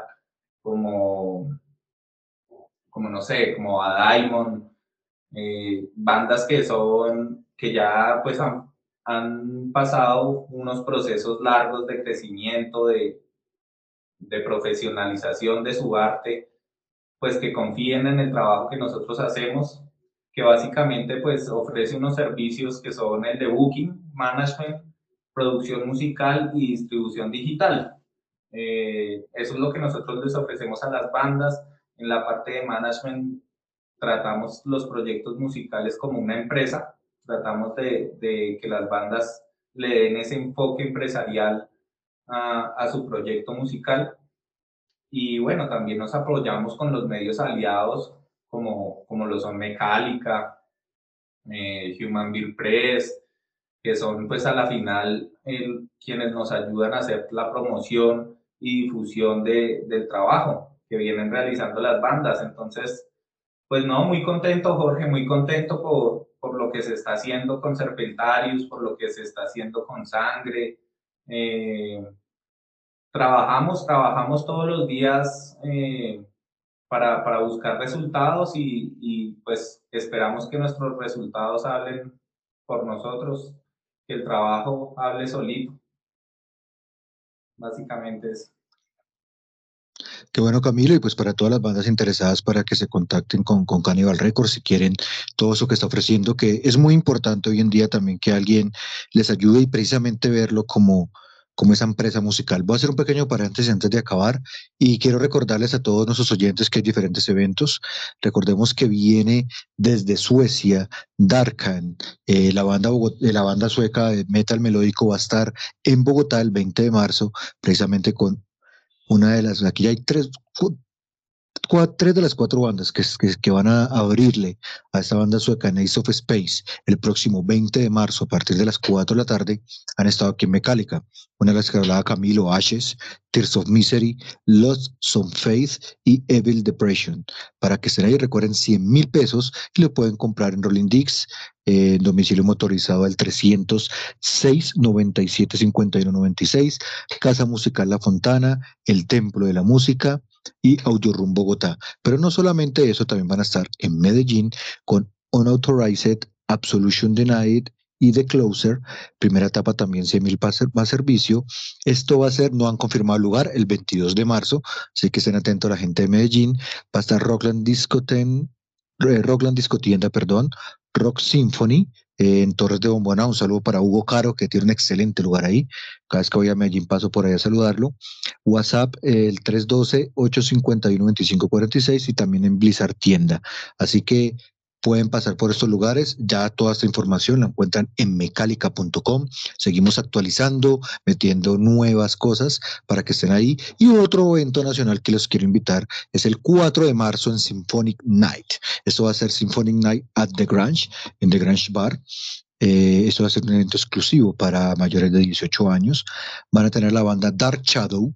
como, como no sé, como A Diamond, eh, bandas que son, que ya pues han, han pasado unos procesos largos de crecimiento, de, de profesionalización de su arte, pues que confíen en el trabajo que nosotros hacemos, que básicamente pues ofrece unos servicios que son el de booking, management, producción musical y distribución digital. Eh, eso es lo que nosotros les ofrecemos a las bandas. En la parte de management tratamos los proyectos musicales como una empresa, tratamos de, de que las bandas le den ese enfoque empresarial a, a su proyecto musical. Y bueno, también nos apoyamos con los medios aliados como, como lo son Metallica, eh, Human Bill Press, que son pues a la final el, quienes nos ayudan a hacer la promoción y difusión de, del trabajo que vienen realizando las bandas. Entonces, pues no, muy contento, Jorge, muy contento por, por lo que se está haciendo con Serpentarius, por lo que se está haciendo con Sangre. Eh, trabajamos, trabajamos todos los días eh, para, para buscar resultados y, y pues esperamos que nuestros resultados hablen por nosotros, que el trabajo hable solito. Básicamente es. Qué bueno, Camilo, y pues para todas las bandas interesadas para que se contacten con, con Cannibal Records si quieren todo eso que está ofreciendo, que es muy importante hoy en día también que alguien les ayude y precisamente verlo como, como esa empresa musical. Voy a hacer un pequeño paréntesis antes de acabar y quiero recordarles a todos nuestros oyentes que hay diferentes eventos. Recordemos que viene desde Suecia, Darkan, eh, la, banda Bogot- eh, la banda sueca de metal melódico va a estar en Bogotá el veinte de marzo, precisamente con una de las, aquí ya hay tres, cu- cua- tres de las cuatro bandas que, que, que van a abrirle a esta banda sueca en Ace of Space el próximo veinte de marzo a partir de las cuatro de la tarde han estado aquí en Metallica. Una de las que hablaba Camilo, Ashes, Tears of Misery, Lost Some Faith y Evil Depression. Para que estén ahí, recuerden cien mil pesos y lo pueden comprar en Rolling Dix, eh, en domicilio motorizado al trescientos seis, noventa y siete, cincuenta y uno, noventa y seis, Casa Musical La Fontana, El Templo de la Música y Audio Room Bogotá. Pero no solamente eso, también van a estar en Medellín con Unauthorized, Absolution Denied y The Closer. Primera etapa también cien mil para ser- servicio. Esto va a ser, no han confirmado el lugar, el veintidós de marzo, así que estén atentos a la gente de Medellín. Va a estar Rockland Discoten, eh, Rockland Discotienda, perdón, Rock Symphony, eh, en Torres de Bombona. Un saludo para Hugo Caro, que tiene un excelente lugar ahí. Cada vez que voy a Medellín paso por ahí a saludarlo. WhatsApp, eh, el tres uno dos, ocho cinco uno, nueve cinco cuatro seis y también en Blizzard Tienda. Así que pueden pasar por estos lugares. Ya toda esta información la encuentran en mecálica punto com. Seguimos actualizando, metiendo nuevas cosas para que estén ahí. Y otro evento nacional que los quiero invitar es el cuatro de marzo en Symphonic Night. Esto va a ser Symphonic Night at the Grange, en The Grange Bar. Eh, esto va a ser un evento exclusivo para mayores de dieciocho años. Van a tener la banda Dark Shadow,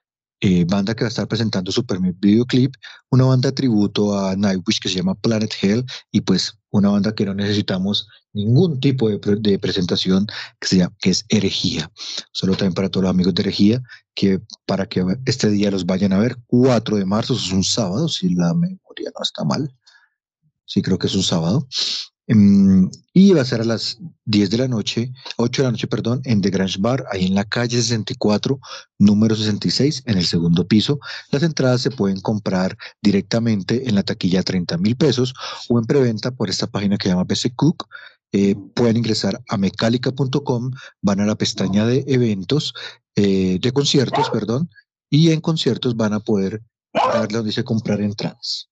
eh, banda que va a estar presentando su primer videoclip, una banda de tributo a Nightwish que se llama Planet Hell, y pues una banda que no necesitamos ningún tipo de, pre- de presentación, que, se llama, que es Herejía. Solo también para todos los amigos de Herejía, que para que este día los vayan a ver, cuatro de marzo, eso es un sábado, si la memoria no está mal. Sí, creo que es un sábado. Em, y va a ser a las diez de la noche, ocho de la noche, perdón, en The Grange Bar, ahí en la calle sesenta y cuatro, número sesenta y seis, en el segundo piso. Las entradas se pueden comprar directamente en la taquilla treinta mil pesos o en preventa por esta página que se llama P C Cook. Eh, pueden ingresar a mecálica punto com, van a la pestaña de eventos, eh, de conciertos, perdón, y en conciertos van a poder darle donde dice comprar entradas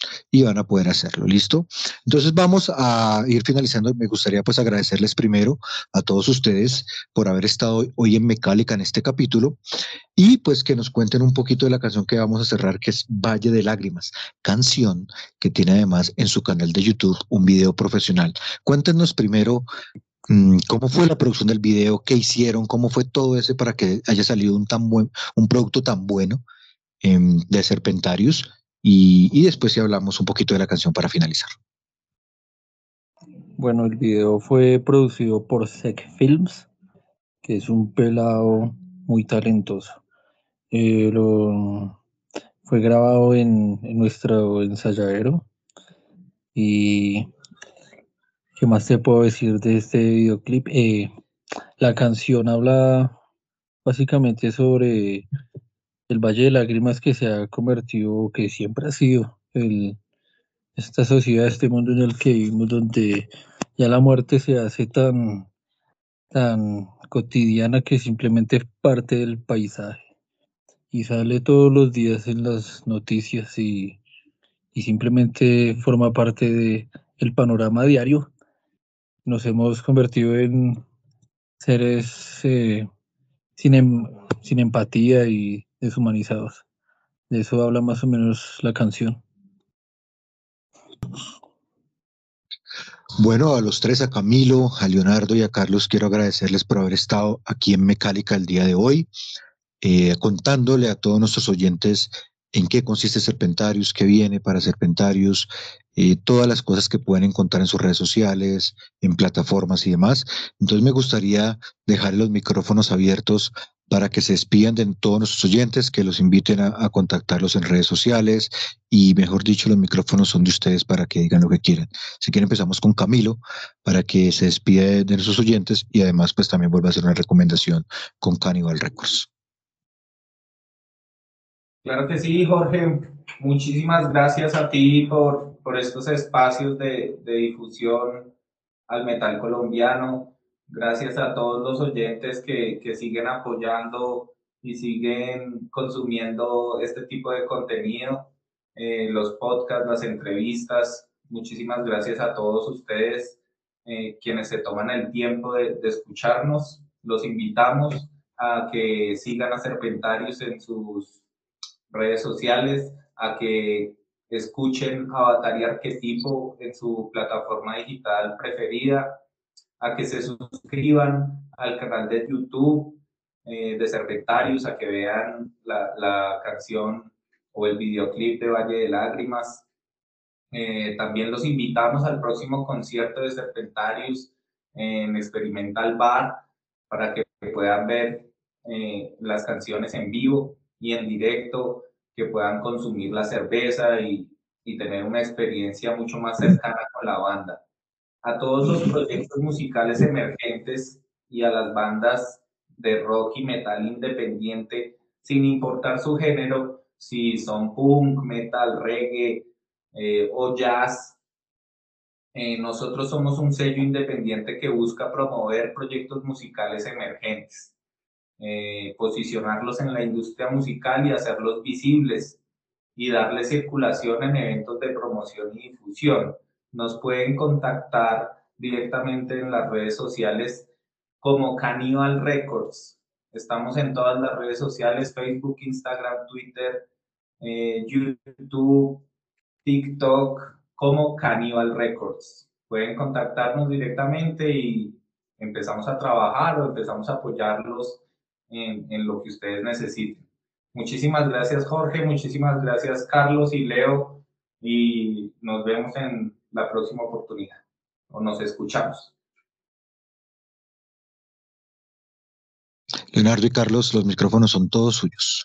y van a poder hacerlo, ¿listo? Entonces vamos a ir finalizando. Me gustaría pues agradecerles primero a todos ustedes por haber estado hoy en Mecálica en este capítulo y pues que nos cuenten un poquito de la canción que vamos a cerrar, que es Valle de Lágrimas, canción que tiene además en su canal de YouTube un video profesional. Cuéntenos primero mmm, cómo fue la producción del video, qué hicieron, cómo fue todo eso para que haya salido un tan buen, un producto tan bueno eh, de Serpentarius y, y después si hablamos un poquito de la canción para finalizar. Bueno, el video fue producido por Sec Films, que es un pelado muy talentoso. Eh, lo, fue grabado en, en nuestro ensayadero. Y qué más te puedo decir de este videoclip. Eh, la canción habla básicamente sobre el Valle de Lágrimas que se ha convertido, que siempre ha sido el, esta sociedad, este mundo en el que vivimos, donde ya la muerte se hace tan, tan cotidiana que simplemente es parte del paisaje y sale todos los días en las noticias y, y simplemente forma parte de el panorama diario. Nos hemos convertido en seres eh, sin, em- sin empatía y deshumanizados. De eso habla más o menos la canción. Bueno, a los tres, a Camilo, a Leonardo y a Carlos, quiero agradecerles por haber estado aquí en Mecálica el día de hoy, eh, contándole a todos nuestros oyentes en qué consiste Serpentarius, qué viene para Serpentarius, eh, todas las cosas que pueden encontrar en sus redes sociales, en plataformas y demás. Entonces me gustaría dejar los micrófonos abiertos para que se despidan de todos nuestros oyentes, que los inviten a, a contactarlos en redes sociales y, mejor dicho, los micrófonos son de ustedes para que digan lo que quieran. Si quieren empezamos con Camilo para que se despida de, de nuestros oyentes y además pues también vuelva a hacer una recomendación con Cannibal Records. Claro que sí, Jorge. Muchísimas gracias a ti por, por estos espacios de, de difusión al metal colombiano. Gracias a todos los oyentes que, que siguen apoyando y siguen consumiendo este tipo de contenido, eh, los podcasts, las entrevistas. Muchísimas gracias a todos ustedes, eh, quienes se toman el tiempo de, de escucharnos. Los invitamos a que sigan a Serpentarius en sus redes sociales, a que escuchen Avatar y Arquetipo en su plataforma digital preferida, a que se suscriban al canal de YouTube eh, de Serpentarius, a que vean la, la canción o el videoclip de Valle de Lágrimas. Eh, también los invitamos al próximo concierto de Serpentarius en Experimental Bar para que puedan ver eh, las canciones en vivo y en directo, que puedan consumir la cerveza y, y tener una experiencia mucho más cercana con la banda. A todos los proyectos musicales emergentes y a las bandas de rock y metal independiente, sin importar su género, si son punk, metal, reggae eh, o jazz, eh, nosotros somos un sello independiente que busca promover proyectos musicales emergentes, eh, posicionarlos en la industria musical y hacerlos visibles y darle circulación en eventos de promoción y difusión. Nos pueden contactar directamente en las redes sociales como Cannibal Records. Estamos en todas las redes sociales, Facebook, Instagram, Twitter, eh, YouTube, TikTok, como Cannibal Records. Pueden contactarnos directamente y empezamos a trabajar o empezamos a apoyarlos en, en lo que ustedes necesiten. Muchísimas gracias, Jorge, muchísimas gracias, Carlos y Leo, y nos vemos en la próxima oportunidad, o nos escuchamos. Leonardo y Carlos, los micrófonos son todos suyos.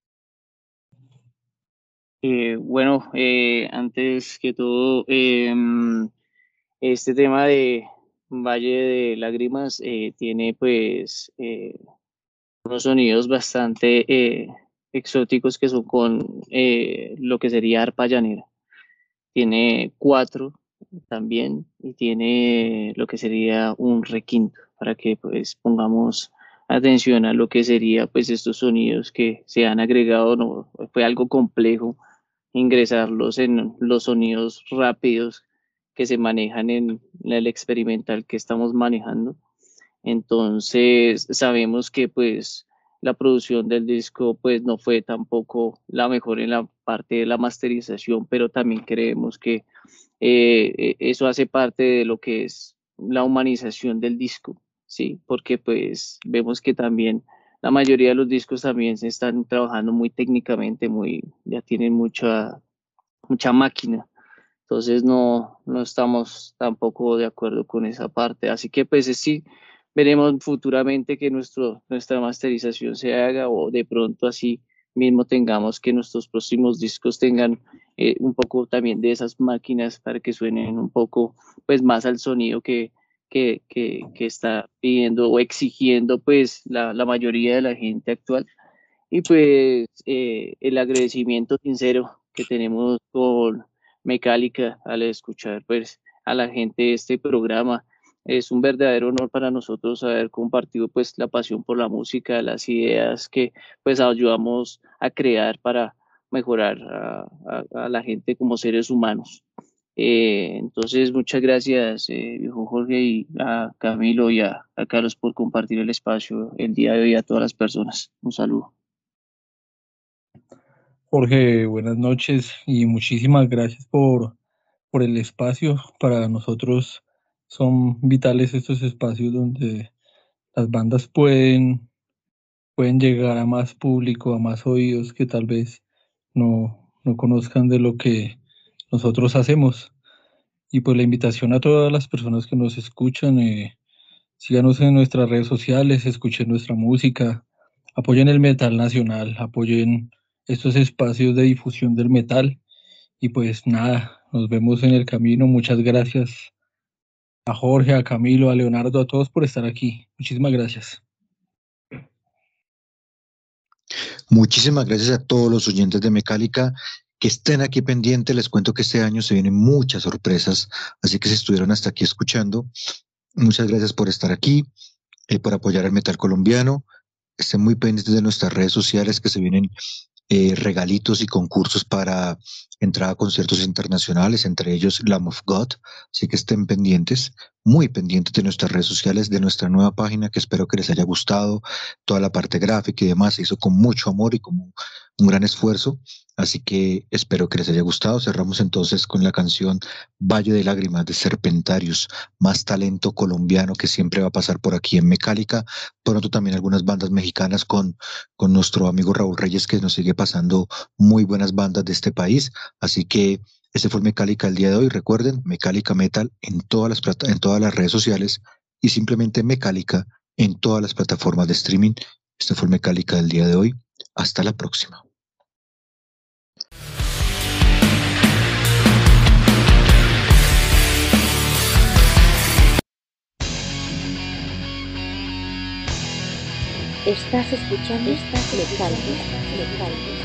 Eh, bueno, eh, antes que todo, eh, este tema de Valle de Lágrimas eh, tiene pues eh, unos sonidos bastante eh, exóticos que son con eh, lo que sería arpa llanera. Tiene cuatro también y tiene lo que sería un requinto para que pues pongamos atención a lo que sería pues estos sonidos que se han agregado. No fue algo complejo ingresarlos en los sonidos rápidos que se manejan en el experimental que estamos manejando. Entonces sabemos que pues la producción del disco pues no fue tampoco la mejor en la parte de la masterización, pero también creemos que eh, eso hace parte de lo que es la humanización del disco, ¿sí? Porque pues vemos que también la mayoría de los discos también se están trabajando muy técnicamente, muy, ya tienen mucha, mucha máquina. Entonces no, no estamos tampoco de acuerdo con esa parte. Así que pues sí, veremos futuramente que nuestro, nuestra masterización se haga o de pronto así mismo tengamos que nuestros próximos discos tengan eh, un poco también de esas máquinas para que suenen un poco pues más al sonido que, que, que, que está pidiendo o exigiendo pues la, la mayoría de la gente actual. Y pues eh, el agradecimiento sincero que tenemos con Mecálica al escuchar pues a la gente de este programa. Es un verdadero honor para nosotros haber compartido pues la pasión por la música, las ideas que pues ayudamos a crear para mejorar a, a, a la gente como seres humanos. Eh, entonces, muchas gracias, eh, viejo Jorge, y a Camilo y a, a Carlos por compartir el espacio el día de hoy a todas las personas. Un saludo. Jorge, buenas noches y muchísimas gracias por, por el espacio. Para nosotros son vitales estos espacios donde las bandas pueden, pueden llegar a más público, a más oídos que tal vez no, no conozcan de lo que nosotros hacemos. Y pues la invitación a todas las personas que nos escuchan, eh, síganos en nuestras redes sociales, escuchen nuestra música, apoyen el metal nacional, apoyen estos espacios de difusión del metal. Y pues nada, nos vemos en el camino. Muchas gracias a Jorge, a Camilo, a Leonardo, a todos por estar aquí. Muchísimas gracias. Muchísimas gracias a todos los oyentes de Mecálica que estén aquí pendientes. Les cuento que este año se vienen muchas sorpresas, así que si estuvieron hasta aquí escuchando, muchas gracias por estar aquí, eh, por apoyar al metal colombiano. Estén muy pendientes de nuestras redes sociales, que se vienen eh, regalitos y concursos para entrar a conciertos internacionales, entre ellos Lamb of God, así que estén pendientes, muy pendientes de nuestras redes sociales, de nuestra nueva página, que espero que les haya gustado. Toda la parte gráfica y demás se hizo con mucho amor y con un gran esfuerzo, así que espero que les haya gustado. Cerramos entonces con la canción Valle de Lágrimas de Serpentarios, más talento colombiano que siempre va a pasar por aquí en Mecálica. Pronto también algunas bandas mexicanas con, con nuestro amigo Raúl Reyes, que nos sigue pasando muy buenas bandas de este país. Así que ese fue Mecálica el día de hoy. Recuerden, Mecálica Metal en todas las plata en todas las redes sociales y simplemente Mecálica en todas las plataformas de streaming. Este fue Mecálica del día de hoy. Hasta la próxima. Estás escuchando esta Mecálica.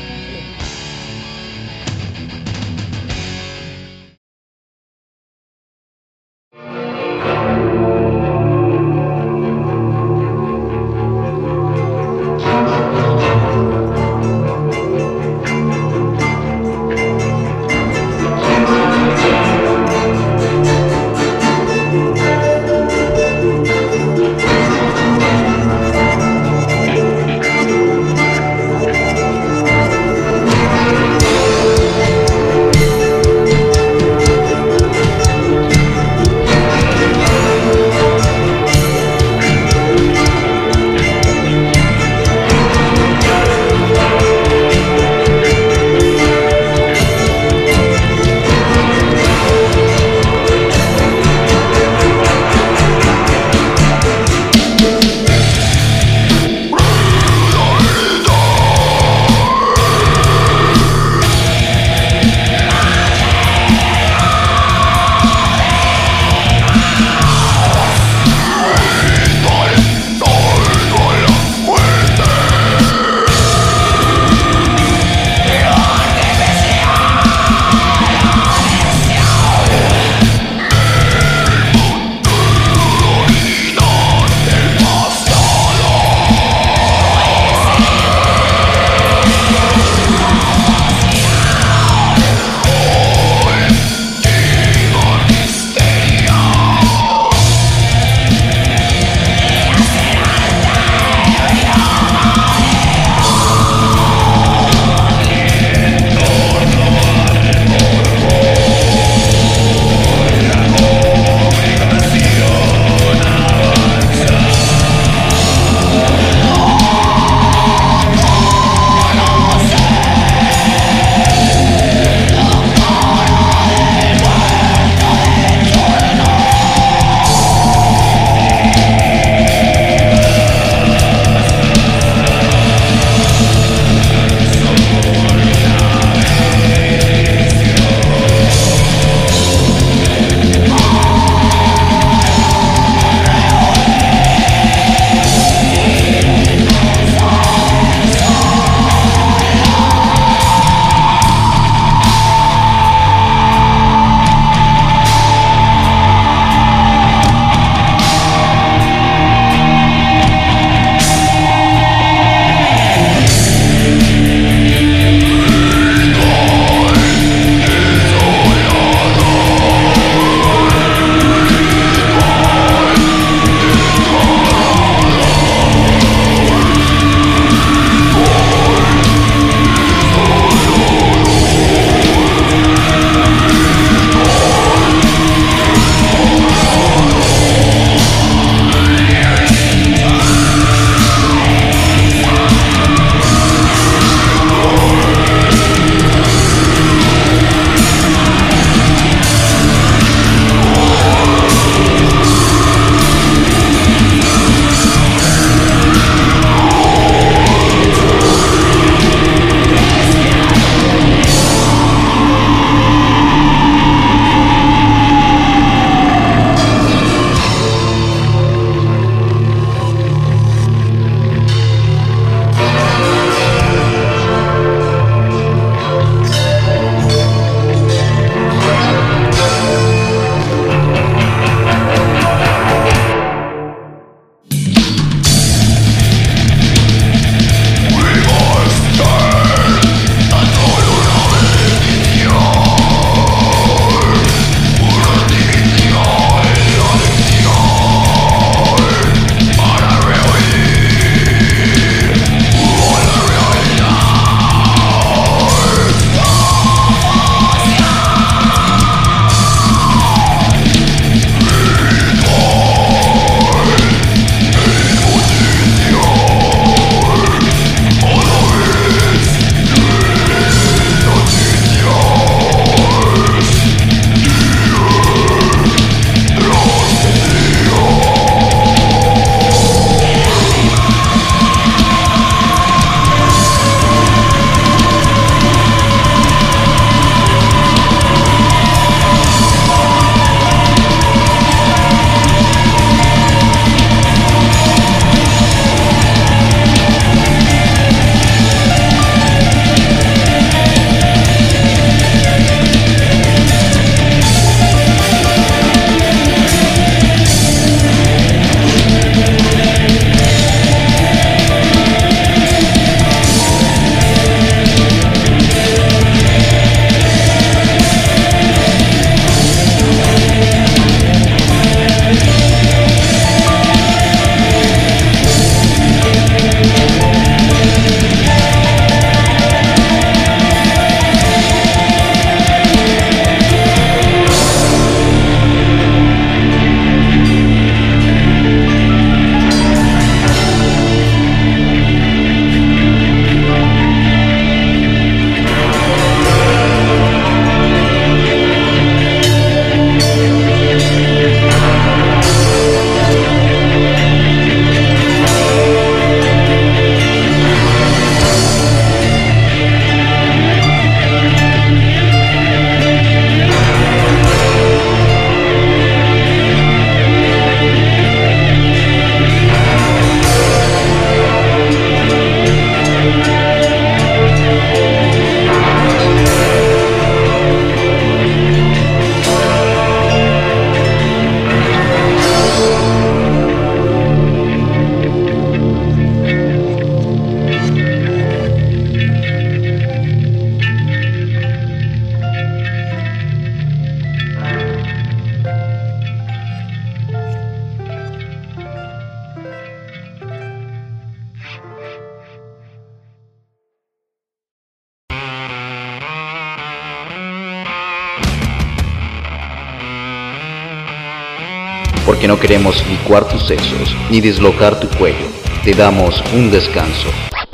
porque no queremos licuar tus sesos ni dislocar tu cuello. Te damos un descanso.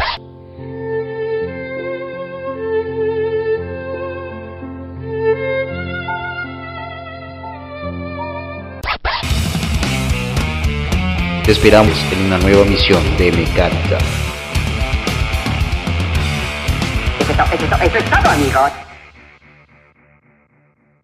Te esperamos en una nueva misión de Mecálica. Eso, eso, eso es todo, amigos.